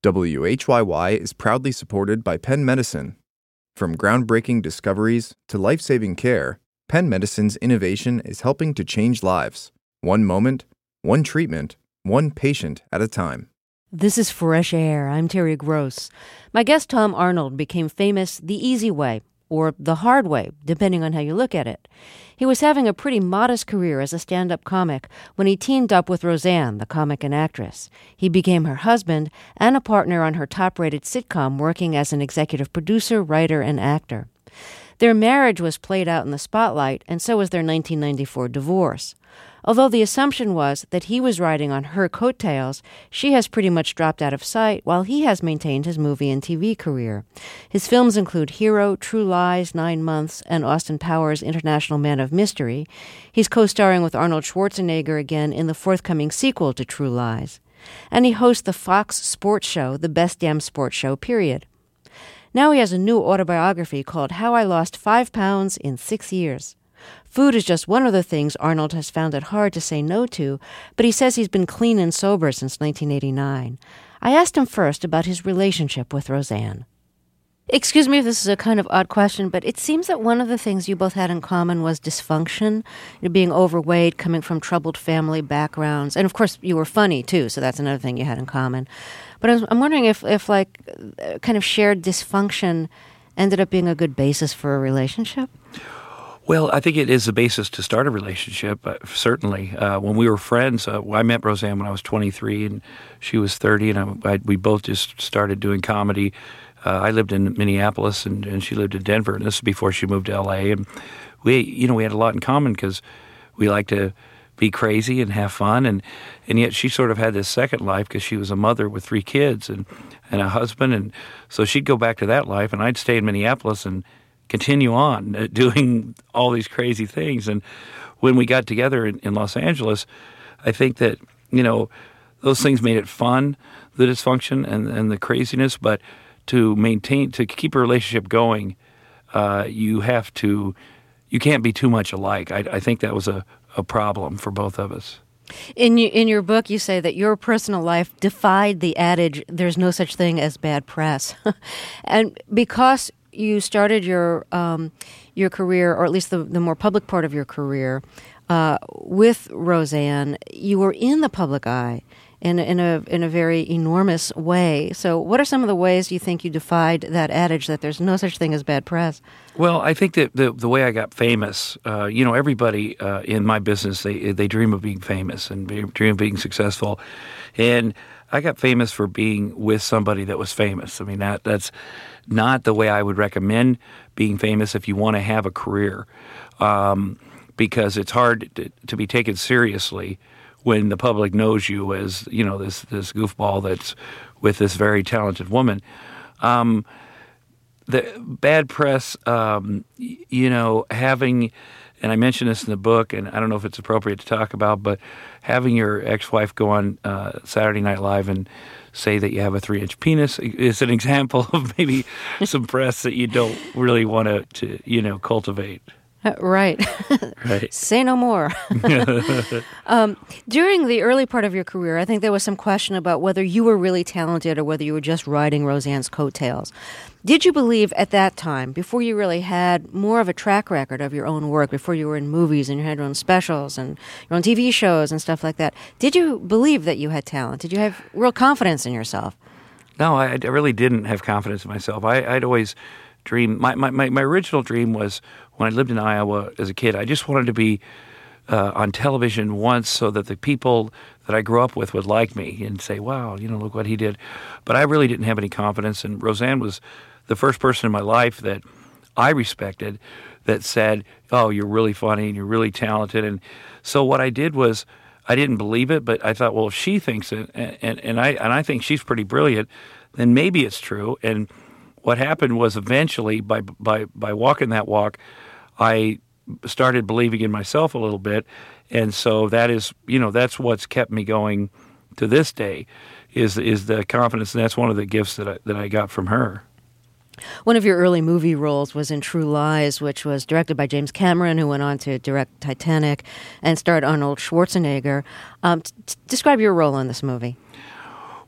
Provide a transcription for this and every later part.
WHYY is proudly supported by Penn Medicine. From groundbreaking discoveries to life-saving care, Penn Medicine's innovation is helping to change lives. One moment, one treatment, one patient at a time. This is Fresh Air. I'm Terry Gross. My guest Tom Arnold became famous the easy way, or the hard way, depending on how you look at it. He was having a pretty modest career as a stand-up comic when he teamed up with Roseanne, the comic and actress. He became her husband and a partner on her top-rated sitcom, working as an executive producer, writer, and actor. Their marriage was played out in the spotlight, and so was their 1994 divorce. Although the assumption was that he was riding on her coattails, she has pretty much dropped out of sight while he has maintained his movie and TV career. His films include Hero, True Lies, 9 Months, and Austin Powers' International Man of Mystery. He's co-starring with Arnold Schwarzenegger again in the forthcoming sequel to True Lies. And he hosts the Fox sports show, The Best Damn Sports Show, period. Now he has a new autobiography called How I Lost 5 Pounds in 6 Years. Food is just one of the things Arnold has found it hard to say no to, but he says he's been clean and sober since 1989. I asked him first about his relationship with Roseanne. Excuse me if this is a kind of odd question, but it seems that one of the things you both had in common was dysfunction, being overweight, coming from troubled family backgrounds, and of course you were funny too, so that's another thing you had in common. But I'm wondering if kind of shared dysfunction ended up being a good basis for a relationship? Well, I think it is the basis to start a relationship, certainly. When we were friends, I met Roseanne when I was 23 and she was 30, and we both just started doing comedy. I lived in Minneapolis and she lived in Denver, and this was before she moved to L.A. And we had a lot in common because we like to be crazy and have fun, and yet she sort of had this second life because she was a mother with 3 kids and a husband, and so she'd go back to that life, and I'd stay in Minneapolis and continue on doing all these crazy things. And when we got together in Los Angeles, I think that, those things made it fun, the dysfunction and the craziness, but to keep a relationship going, you can't be too much alike. I think that was a problem for both of us. In your book, you say that your personal life defied the adage, there's no such thing as bad press. And because you started your career, or at least the more public part of your career, with Roseanne, you were in the public eye in a very enormous way. So what are some of the ways you think you defied that adage that there's no such thing as bad press? Well, I think that the way I got famous, everybody in my business, they dream of being famous and dream of being successful. And I got famous for being with somebody that was famous. I mean, that's not the way I would recommend being famous if you want to have a career, because it's hard to be taken seriously when the public knows you as, this goofball that's with this very talented woman. The bad press, having, and I mentioned this in the book, and I don't know if it's appropriate to talk about, but having your ex-wife go on Saturday Night Live and say that you have a 3-inch penis is an example of maybe some press that you don't really want to cultivate. Right. Right. Say no more. During the early part of your career, I think there was some question about whether you were really talented or whether you were just riding Roseanne's coattails. Did you believe at that time, before you really had more of a track record of your own work, before you were in movies and you had your own specials and your own TV shows and stuff like that, did you believe that you had talent? Did you have real confidence in yourself? No, I really didn't have confidence in myself. I'd always dreamed. My original dream was when I lived in Iowa as a kid, I just wanted to be on television once so that the people that I grew up with would like me and say, wow, look what he did. But I really didn't have any confidence, and Roseanne was the first person in my life that I respected that said, oh, you're really funny and you're really talented. And so what I did was I didn't believe it, but I thought, well, if she thinks it, and I think she's pretty brilliant, then maybe it's true. And what happened was eventually, by walking that walk, I started believing in myself a little bit, and so that is, that's what's kept me going to this day, is the confidence, and that's one of the gifts that I got from her. One of your early movie roles was in True Lies, which was directed by James Cameron, who went on to direct Titanic and starred Arnold Schwarzenegger. Describe your role in this movie.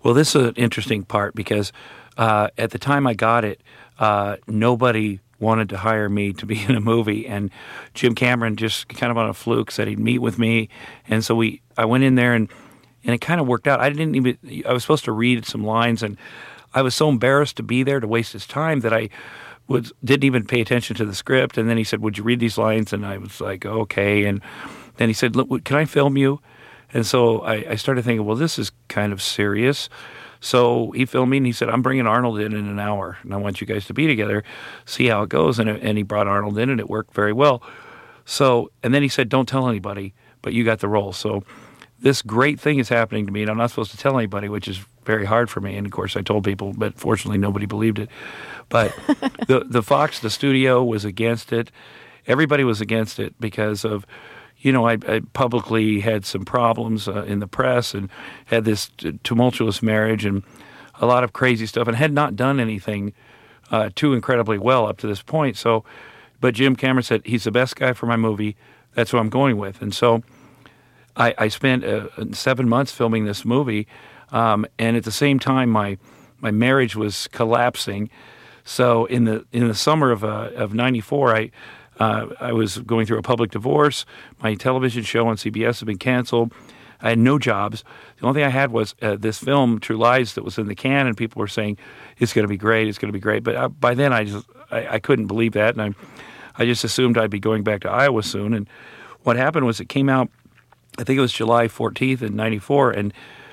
Well, this is an interesting part because at the time I got it, nobody wanted to hire me to be in a movie, and Jim Cameron just kind of on a fluke said he'd meet with me, and so I went in there and it kind of worked out. I was supposed to read some lines, and I was so embarrassed to be there to waste his time that I didn't even pay attention to the script. And then he said, "Would you read these lines?" And I was like, "Okay." And then he said, "Look, can I film you?" And so I started thinking, well, this is kind of serious. So he filmed me, and he said, "I'm bringing Arnold in an hour, and I want you guys to be together, see how it goes." And he brought Arnold in, and it worked very well. So, and then he said, "Don't tell anybody, but you got the role." So this great thing is happening to me, and I'm not supposed to tell anybody, which is very hard for me. And of course, I told people, but fortunately, nobody believed it. But the Fox, the studio, was against it. Everybody was against it because of, I publicly had some problems in the press and had this tumultuous marriage and a lot of crazy stuff, and had not done anything too incredibly well up to this point. So, but Jim Cameron said, he's the best guy for my movie. That's who I'm going with. And so I spent 7 months filming this movie, and at the same time, my marriage was collapsing. So in the summer of '94, I was going through a public divorce. My television show on CBS had been canceled. I had no jobs. The only thing I had was this film, True Lies, that was in the can, and people were saying, "It's going to be great, it's going to be great." But by then, I couldn't believe that, and I just assumed I'd be going back to Iowa soon. And what happened was it came out, I think it was July 14th in '94, and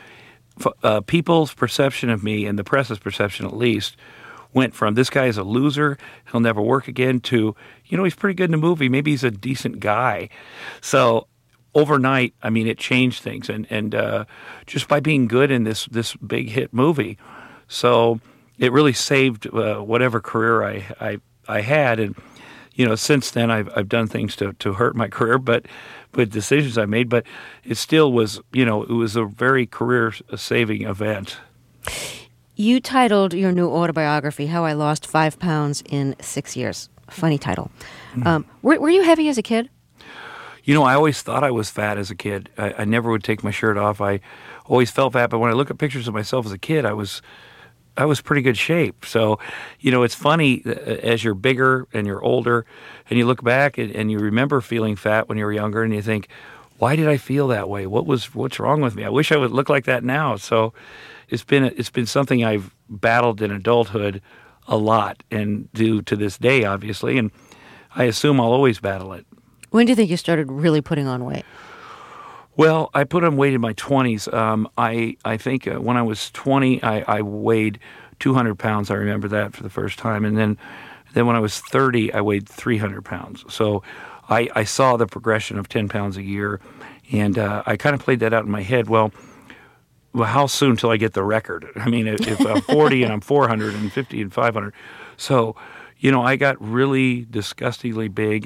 people's perception of me, and the press's perception at least, went from this guy is a loser, he'll never work again, to, he's pretty good in the movie, maybe he's a decent guy. So overnight, I mean, it changed things, and just by being good in this big hit movie. So it really saved whatever career I had. And since then I've done things to hurt my career, but with decisions I made. But it still was, it was a very career-saving event. You titled your new autobiography, How I Lost 5 Pounds in 6 Years. Funny title. Were you heavy as a kid? I always thought I was fat as a kid. I never would take my shirt off. I always felt fat, but when I look at pictures of myself as a kid, I was pretty good shape. So, it's funny as you're bigger and you're older and you look back and you remember feeling fat when you were younger and you think, why did I feel that way? What's wrong with me? I wish I would look like that now. So it's been something I've battled in adulthood a lot and do to this day, obviously, and I assume I'll always battle it. When do you think you started really putting on weight? Well, I put on weight in my 20s. I think when I was 20, I weighed 200 pounds. I remember that for the first time. And then when I was 30, I weighed 300 pounds. So I saw the progression of 10 pounds a year, and I kind of played that out in my head. Well, how soon till I get the record? I mean, if I'm 40 and I'm 400 and 50 and 500. So, I got really disgustingly big.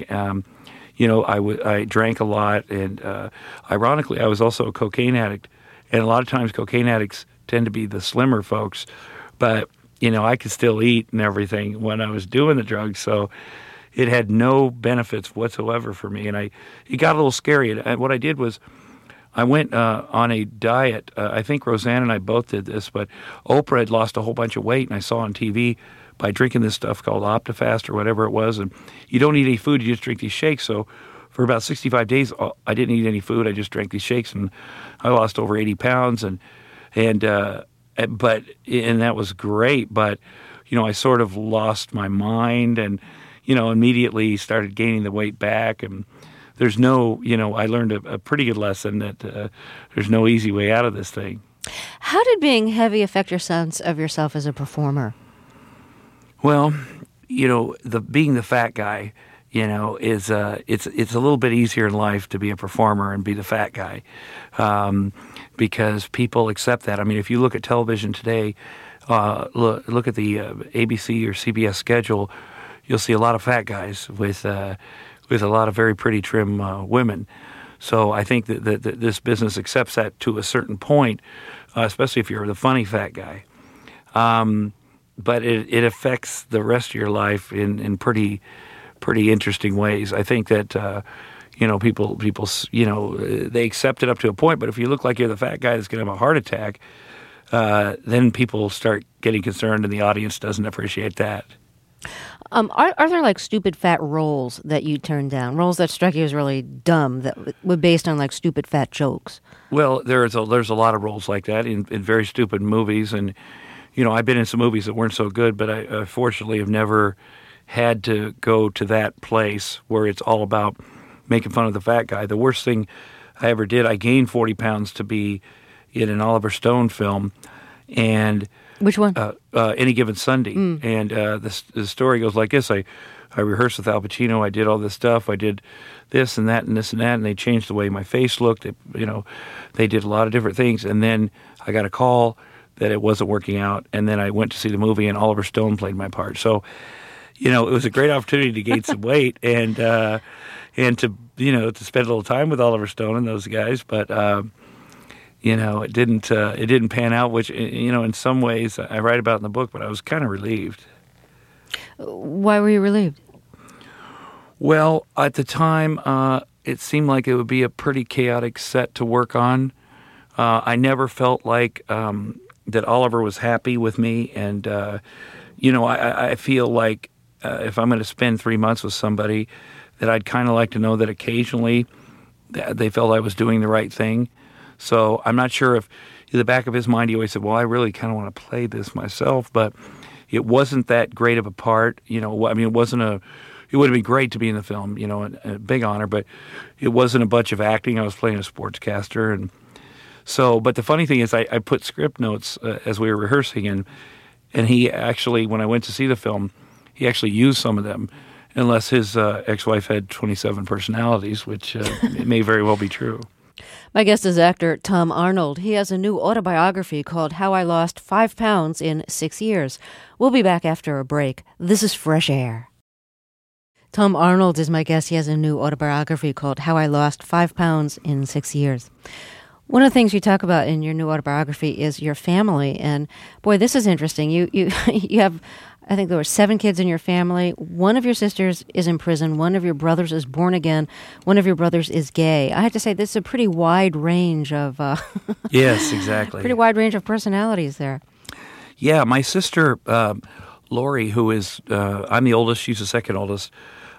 I drank a lot, and ironically, I was also a cocaine addict. And a lot of times cocaine addicts tend to be the slimmer folks. But, I could still eat and everything when I was doing the drugs. So it had no benefits whatsoever for me. And it got a little scary. And what I did was I went on a diet. I think Roseanne and I both did this, but Oprah had lost a whole bunch of weight, and I saw on TV by drinking this stuff called Optifast or whatever it was, and you don't eat any food, you just drink these shakes. So for about 65 days, I didn't eat any food, I just drank these shakes, and I lost over 80 pounds, and that was great, but, I sort of lost my mind and, immediately started gaining the weight back, and there's no, I learned a pretty good lesson that there's no easy way out of this thing. How did being heavy affect your sense of yourself as a performer? Well, being the fat guy, is it's a little bit easier in life to be a performer and be the fat guy, because people accept that. I mean, if you look at television today, look at the ABC or CBS schedule, you'll see a lot of fat guys with a lot of very pretty, trim women. So I think that this business accepts that to a certain point, especially if you're the funny fat guy. But it affects the rest of your life in pretty interesting ways. I think that people they accept it up to a point. But if you look like you're the fat guy that's going to have a heart attack, then people start getting concerned, and the audience doesn't appreciate that. Are there like stupid fat roles that you turned down? Roles that struck you as really dumb that were based on like stupid fat jokes? Well, there's a lot of roles like that in very stupid movies, and I've been in some movies that weren't so good, but I fortunately have never had to go to that place where it's all about making fun of the fat guy. The worst thing I ever did, I gained 40 pounds to be in an Oliver Stone film, and which one? Any Given Sunday. And the story goes like this. I rehearsed with Al Pacino. I did all this stuff. I did this and that and this and that, and they changed the way my face looked. They did a lot of different things. And then I got a call that it wasn't working out, and then I went to see the movie, and Oliver Stone played my part. So, it was a great opportunity to gain some weight and to to spend a little time with Oliver Stone and those guys, but it didn't pan out, which in some ways I write about in the book, but I was kind of relieved. Why were you relieved? Well, at the time, it seemed like it would be a pretty chaotic set to work on. I never felt like that Oliver was happy with me, and I feel like if I'm going to spend 3 months with somebody, that I'd kind of like to know that occasionally they felt I was doing the right thing. So I'm not sure if in the back of his mind he always said, well, I really kind of want to play this myself, but it wasn't that great of a part. It would have been great to be in the film, a big honor, but it wasn't a bunch of acting. I was playing a sportscaster. And so, but the funny thing is I put script notes as we were rehearsing, and he actually, when I went to see the film, he actually used some of them, unless his ex-wife had 27 personalities, which it may very well be true. My guest is actor Tom Arnold. He has a new autobiography called How I Lost 5 Pounds in 6 Years. We'll be back after a break. This is Fresh Air. Tom Arnold is my guest. He has a new autobiography called How I Lost 5 Pounds in 6 Years. One of the things you talk about in your new autobiography is your family. And boy, this is interesting. You have, I think there were 7 kids in your family. One of your sisters is in prison. One of your brothers is born again. One of your brothers is gay. I have to say, this is a pretty wide range of... Yes, exactly. Pretty wide range of personalities there. Yeah, my sister, Lori, who is... I'm the oldest. She's the second oldest.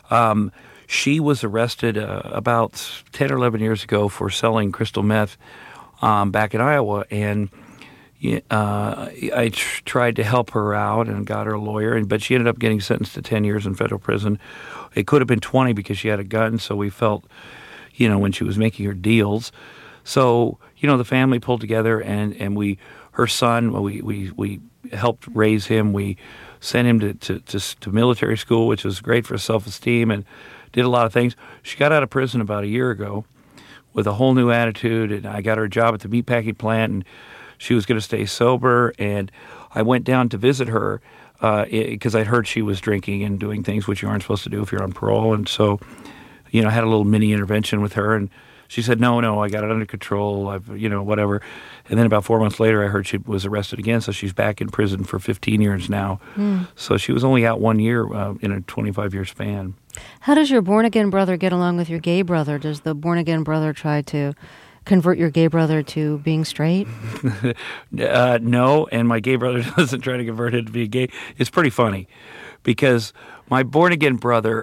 She was arrested about 10 or 11 years ago for selling crystal meth back in Iowa, and I tried to help her out and got her a lawyer, but she ended up getting sentenced to 10 years in federal prison. It could have been 20 because she had a gun, so we felt, when she was making her deals. So, the family pulled together, and her son, we helped raise him. We sent him to military school, which was great for his self-esteem, and did a lot of things. She got out of prison about a year ago with a whole new attitude, and I got her a job at the meatpacking plant, and she was going to stay sober. And I went down to visit her because I'd heard she was drinking and doing things which you aren't supposed to do if you're on parole. And so, I had a little mini intervention with her, and she said, no, I got it under control, whatever. And then about 4 months later, I heard she was arrested again, so she's back in prison for 15 years now. So she was only out 1 year in a 25-year span. How does your born-again brother get along with your gay brother? Does the born-again brother try to convert your gay brother to being straight? No, and my gay brother doesn't try to convert him to be gay. It's pretty funny because my born-again brother...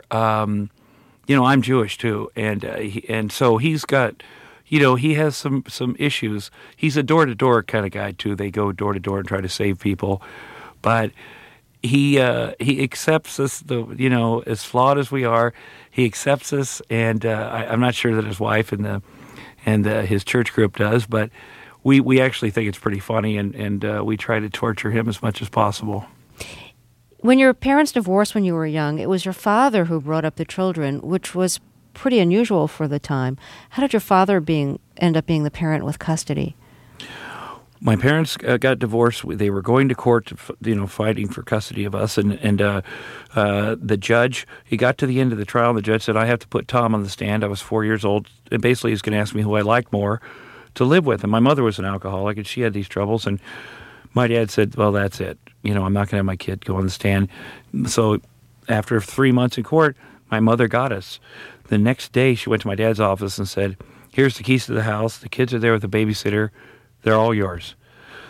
I'm Jewish too, and so he's got, he has some issues. He's a door-to-door kind of guy too. They go door-to-door and try to save people, but he accepts us. As flawed as we are, he accepts us, and I'm not sure that his wife and his church group does, but we actually think it's pretty funny, and we try to torture him as much as possible. When your parents divorced when you were young, it was your father who brought up the children, which was pretty unusual for the time. How did your father end up being the parent with custody? My parents got divorced. They were going to court, fighting for custody of us. And the judge, he got to the end of the trial, and the judge said, I have to put Tom on the stand. I was 4 years old. And basically, he's going to ask me who I liked more to live with. And my mother was an alcoholic, and she had these troubles. And my dad said, well, that's it. I'm not going to have my kid go on the stand. So after 3 months in court, my mother got us. The next day, she went to my dad's office and said, here's the keys to the house. The kids are there with the babysitter. They're all yours.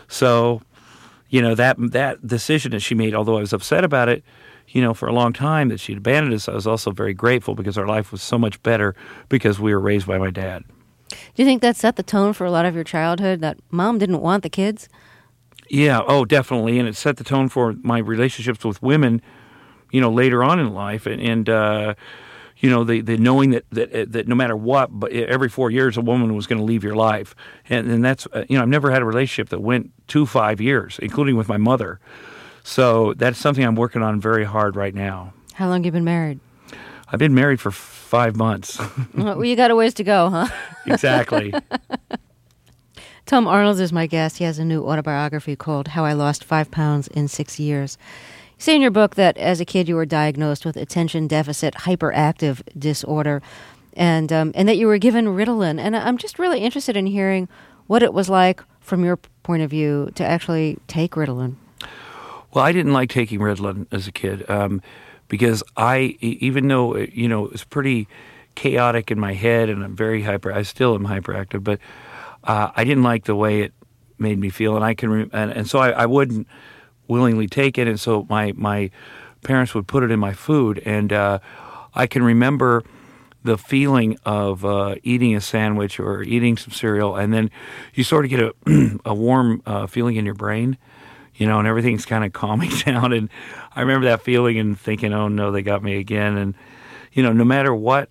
So, that decision that she made, although I was upset about it, for a long time that she'd abandoned us, I was also very grateful because our life was so much better because we were raised by my dad. Do you think that set the tone for a lot of your childhood, that mom didn't want the kids? Yeah, definitely. And it set the tone for my relationships with women, later on in life. And the knowing that no matter what, but every 4 years a woman was going to leave your life. And that's, I've never had a relationship that went 5 years, including with my mother. So that's something I'm working on very hard right now. How long have you been married? I've been married for 5 months. Well, you got a ways to go, huh? Exactly. Tom Arnold is my guest. He has a new autobiography called How I Lost 5 Pounds in 6 Years. You say in your book that as a kid you were diagnosed with attention deficit hyperactive disorder and that you were given Ritalin. And I'm just really interested in hearing what it was like from your point of view to actually take Ritalin. Well, I didn't like taking Ritalin as a kid because even though, it was pretty chaotic in my head and I still am hyperactive, but I didn't like the way it made me feel. And so I wouldn't willingly take it. And so my parents would put it in my food. And I can remember the feeling of eating a sandwich or eating some cereal, and then you sort of get a warm feeling in your brain. And everything's kind of calming down. And I remember that feeling and thinking, oh, no, they got me again. And, no matter what,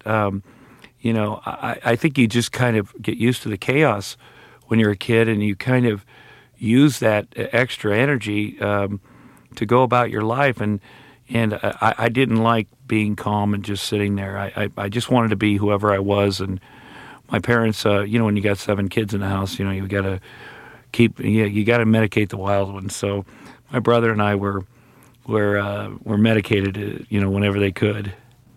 I think you just kind of get used to the chaos when you're a kid, and you kind of use that extra energy to go about your life. And I didn't like being calm and just sitting there. I just wanted to be whoever I was. And my parents, when you got 7 kids in the house, you got to you got to medicate the wild ones. So my brother and I were medicated, whenever they could.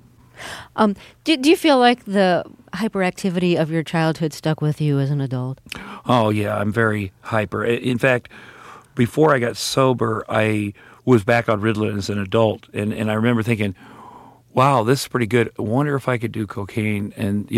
Do you feel like the hyperactivity of your childhood stuck with you as an adult? Oh yeah, I'm very hyper. In fact, before I got sober, I was back on Ritalin as an adult, and I remember thinking, wow, this is pretty good. I wonder if I could do cocaine. And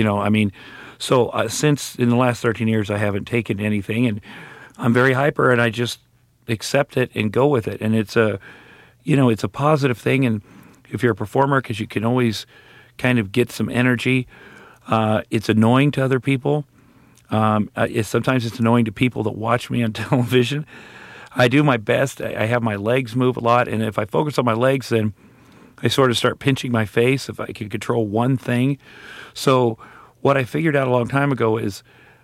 so since in the last 13 years I haven't taken anything, and I'm very hyper, and I just accept it and go with it. And it's a positive thing. And if you're a performer, because you can always kind of get some energy, it's annoying to other people. Sometimes it's annoying to people that watch me on television. I do my best. I have my legs move a lot. And if I focus on my legs, then I sort of start pinching my face if I can control one thing. So what I figured out a long time ago is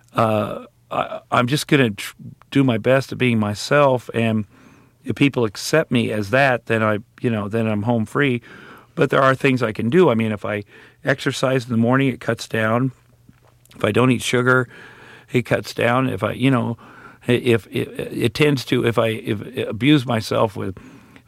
I'm just going to do my best at being myself, and if people accept me as that, then then I'm home free. But there are things I can do. I mean, if I exercise in the morning, it cuts down. If I don't eat sugar, it cuts down. If if it tends to, if I abuse myself with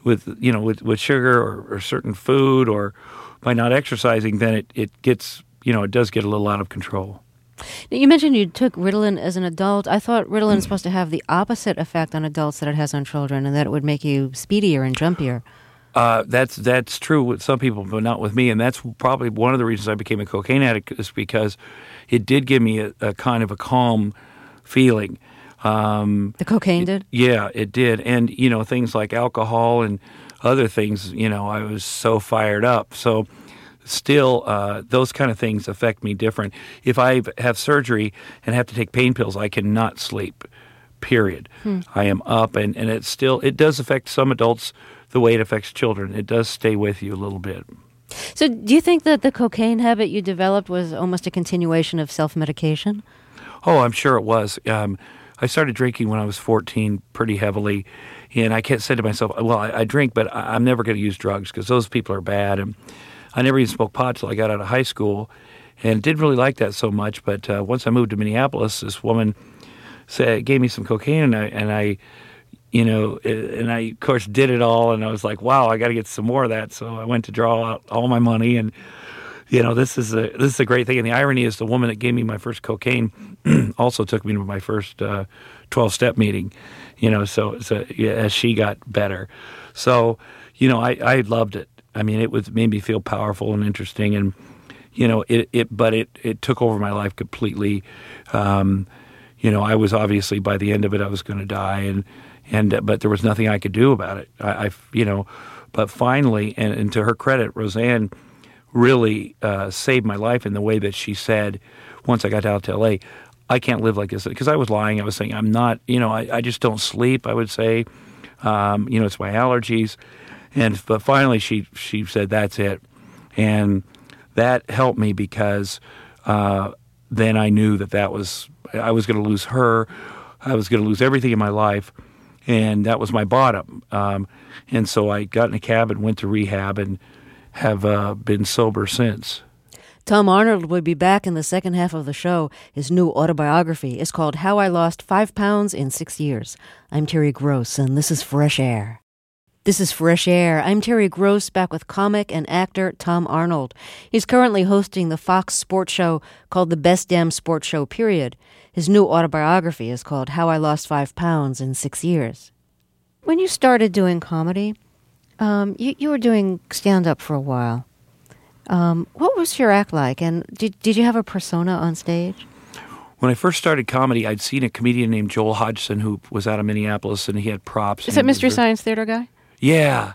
sugar or certain food, or by not exercising, then it gets, it does get a little out of control. Now, you mentioned you took Ritalin as an adult. I thought Ritalin is supposed to have the opposite effect on adults that it has on children, and that it would make you speedier and jumpier. That's true with some people, but not with me. And that's probably one of the reasons I became a cocaine addict, is because it did give me a kind of a calm feeling. The cocaine did? Yeah, it did. And, things like alcohol and other things, I was so fired up. So still, those kind of things affect me different. If I have surgery and have to take pain pills, I cannot sleep, period. I am up, and it does affect some adults the way it affects children. It does stay with you a little bit. So do you think that the cocaine habit you developed was almost a continuation of self-medication? Oh, I'm sure it was. I started drinking when I was 14 pretty heavily, and I said to myself, well, I drink, but I'm never going to use drugs because those people are bad. And I never even smoked pot till I got out of high school, and didn't really like that so much. But once I moved to Minneapolis, this woman gave me some cocaine, and I of course did it all, and I was like, wow, I got to get some more of that. So I went to draw out all my money, and this is a great thing. And the irony is, the woman that gave me my first cocaine also took me to my first 12-step meeting. So as she got better, so I loved it. I mean, it made me feel powerful and interesting, and but it took over my life completely. I was obviously, by the end of it, I was going to die, but there was nothing I could do about it. But finally, and to her credit, Roseanne really saved my life in the way that she said, once I got out to L.A., I can't live like this. Because I was lying. I was saying, I'm not, I just don't sleep, I would say. It's my allergies. But finally she said, that's it. And that helped me because then I knew I was going to lose her. I was going to lose everything in my life. And that was my bottom. And so I got in a cab and went to rehab and have been sober since. Tom Arnold will be back in the second half of the show. His new autobiography is called How I Lost 5 Pounds in 6 Years. I'm Terry Gross, and this is Fresh Air. This is Fresh Air. I'm Terry Gross, back with comic and actor Tom Arnold. He's currently hosting the Fox sports show called The Best Damn Sports Show, period. His new autobiography is called How I Lost 5 Pounds in 6 Years. When you started doing comedy, you were doing stand-up for a while. What was your act like, and did you have a persona on stage? When I first started comedy, I'd seen a comedian named Joel Hodgson who was out of Minneapolis, and he had props. Is that Mystery Science Theater guy? Yeah.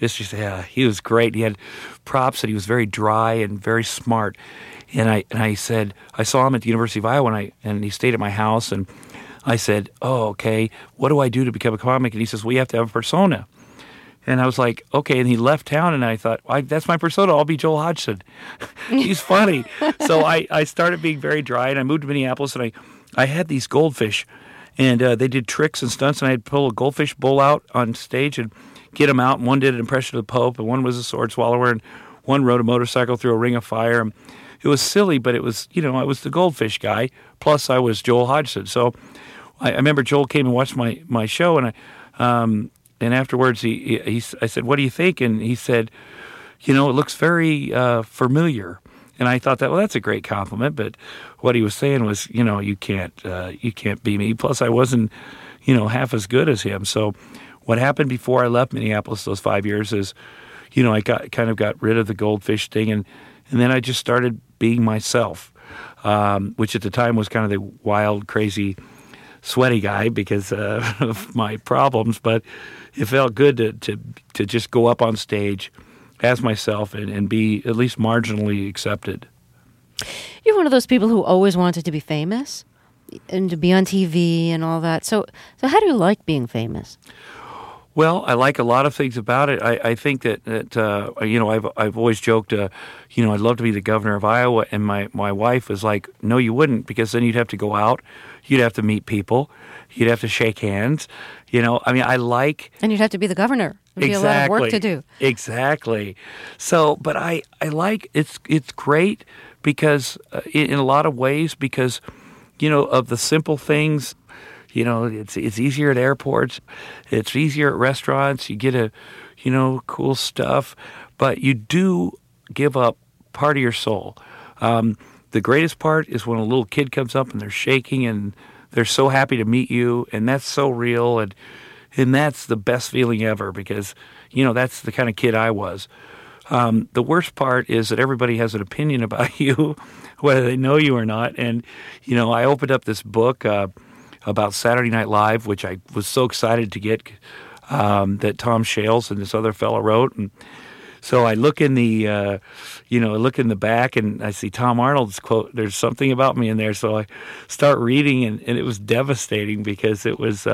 He was great. He had props, and he was very dry and very smart. And I said, I saw him at the University of Iowa, and he stayed at my house, and I said, oh, okay, what do I do to become a comic? And he says, well, you have to have a persona. And I was like, okay. And he left town, and I thought, that's my persona. I'll be Joel Hodgson. He's funny. So I started being very dry, and I moved to Minneapolis, and I had these goldfish, and they did tricks and stunts, and I had to pull a goldfish bull out on stage and get him out. And one did an impression of the Pope, and one was a sword swallower, and one rode a motorcycle through a ring of fire. And it was silly, but it was, I was the goldfish guy, plus I was Joel Hodgson. So I remember Joel came and watched my show, and and afterwards, I said, what do you think? And he said, it looks very familiar. And I thought that's a great compliment. But what he was saying was, you can't be me. Plus, I wasn't, half as good as him. So what happened before I left Minneapolis those 5 years is, I got rid of the goldfish thing. And then I just started being myself, which at the time was kind of the wild, crazy, sweaty guy because of my problems, but it felt good to just go up on stage as myself and be at least marginally accepted. You're one of those people who always wanted to be famous and to be on TV and all that. So how do you like being famous? Well, I like a lot of things about it. I think that I've always joked, I'd love to be the governor of Iowa, and my wife was like, no, you wouldn't, because then you'd have to go out, you'd have to meet people, you'd have to shake hands, I like... And you'd have to be the governor. There'd be a lot of work to do. Exactly. So, but I like, it's great because, in a lot of ways, because, of the simple things. It's easier at airports. It's easier at restaurants. You get cool stuff. But you do give up part of your soul. The greatest part is when a little kid comes up and they're shaking and they're so happy to meet you, and that's so real. And that's the best feeling ever because, that's the kind of kid I was. The worst part is that everybody has an opinion about you, whether they know you or not. And, I opened up this book about Saturday Night Live, which I was so excited to get, that Tom Shales and this other fellow wrote. And so I look in the, back and I see Tom Arnold's quote, there's something about me in there. So I start reading and it was devastating because it was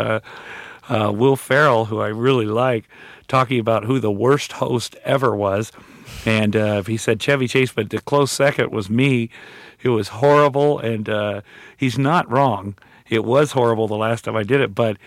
Will Ferrell, who I really like, talking about who the worst host ever was. And he said Chevy Chase, but the close second was me. It was horrible, and he's not wrong. It was horrible the last time I did it, but,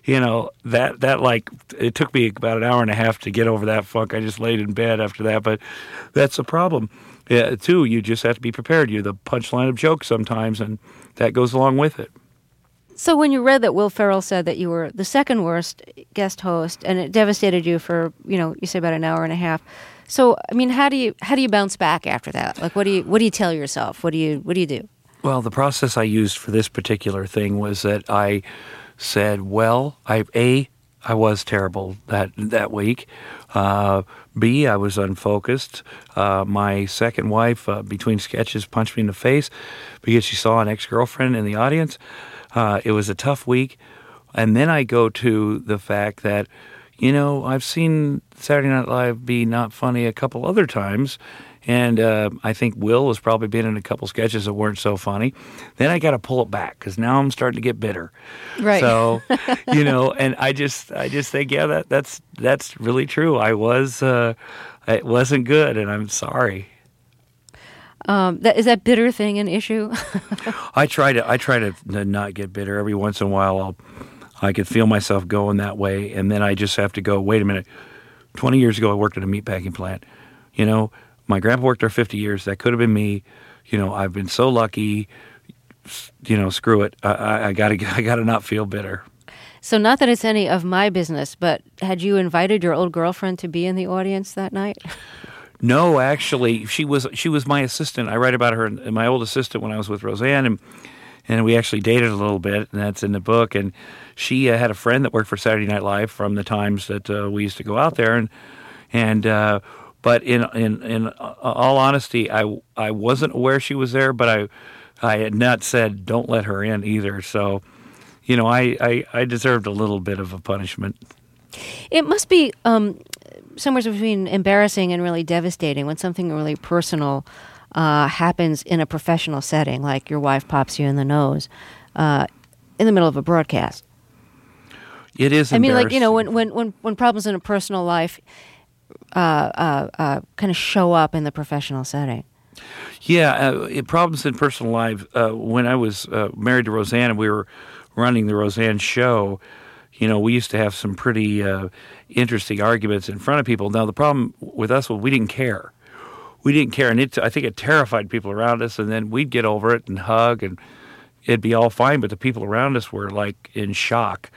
it took me about an hour and a half to get over that funk. I just laid in bed after that, but that's a problem. Yeah, too, you just have to be prepared. You're the punchline of jokes sometimes, and that goes along with it. So when you read that Will Ferrell said that you were the second worst guest host, and it devastated you for, you say about an hour and a half. So, how do you bounce back after that? Like, what do you tell yourself? What do you do? Well, the process I used for this particular thing was that I said, well, I was terrible that week. B, I was unfocused. My second wife, between sketches, punched me in the face because she saw an ex-girlfriend in the audience. It was a tough week. And then I go to the fact that, I've seen Saturday Night Live be not funny a couple other times. And I think Will has probably been in a couple sketches that weren't so funny. Then I got to pull it back because now I'm starting to get bitter. Right. So, and I just think, yeah, that's really true. It wasn't good, and I'm sorry. Is that bitter thing an issue? I try to not get bitter. Every once in a while, I could feel myself going that way, and then I just have to go, wait a minute. 20 years ago, I worked at a meatpacking plant. My grandpa worked there 50 years. That could have been me. I've been so lucky. Screw it. I gotta not feel bitter. So not that it's any of my business, but had you invited your old girlfriend to be in the audience that night? No, actually, she was my assistant. I write about her, my old assistant, when I was with Roseanne, and we actually dated a little bit, and that's in the book. And she had a friend that worked for Saturday Night Live from the times that we used to go out there, but in all honesty, I wasn't aware she was there, but I had not said don't let her in either. So, I deserved a little bit of a punishment. It must be somewhere between embarrassing and really devastating when something really personal happens in a professional setting, like your wife pops you in the nose in the middle of a broadcast. It is embarrassing. I mean, when problems in a personal life kind of show up in the professional setting. Yeah, problems in personal life. When I was married to Roseanne and we were running the Roseanne show, we used to have some pretty interesting arguments in front of people. Now, the problem with us was we didn't care. And I think it terrified people around us, and then we'd get over it and hug, and it'd be all fine, but the people around us were, like, in shock.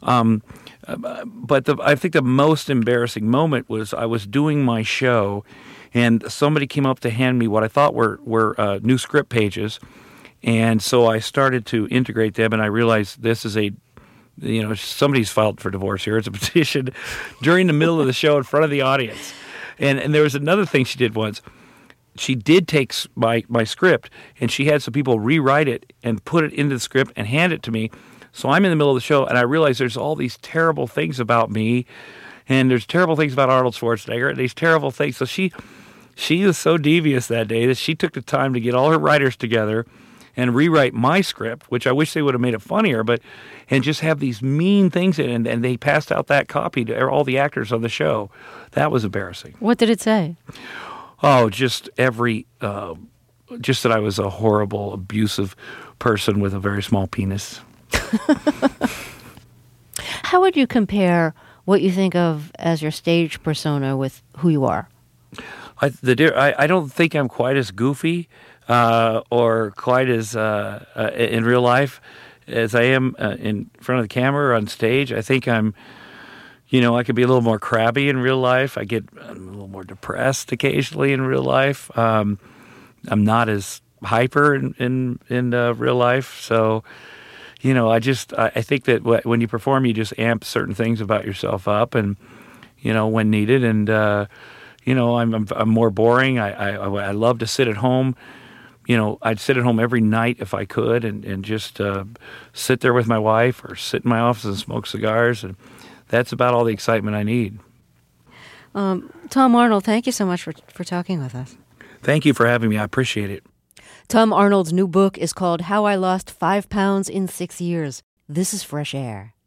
But I think the most embarrassing moment was I was doing my show, and somebody came up to hand me what I thought were new script pages, and so I started to integrate them, and I realized this is somebody's filed for divorce here. It's a petition during the middle of the show in front of the audience. And there was another thing she did once. She did take my script, and she had some people rewrite it and put it into the script and hand it to me. So I'm in the middle of the show, and I realize there's all these terrible things about me, and there's terrible things about Arnold Schwarzenegger, and these terrible things. So she was so devious that day that she took the time to get all her writers together and rewrite my script, which I wish they would have made it funnier, and just have these mean things in it, and they passed out that copy to all the actors on the show. That was embarrassing. What did it say? Oh, just that I was a horrible, abusive person with a very small penis. How would you compare what you think of as your stage persona with who you are? I don't think I'm quite as goofy or quite as in real life as I am in front of the camera or on stage. I think I'm, I could be a little more crabby in real life. I'm a little more depressed occasionally in real life. I'm not as hyper in real life. So, I think that when you perform, you just amp certain things about yourself up, and when needed. And I'm more boring. I love to sit at home. I'd sit at home every night if I could, and just sit there with my wife or sit in my office and smoke cigars, and that's about all the excitement I need. Tom Arnold, thank you so much for talking with us. Thank you for having me. I appreciate it. Tom Arnold's new book is called How I Lost 5 Pounds in 6 Years. This is Fresh Air.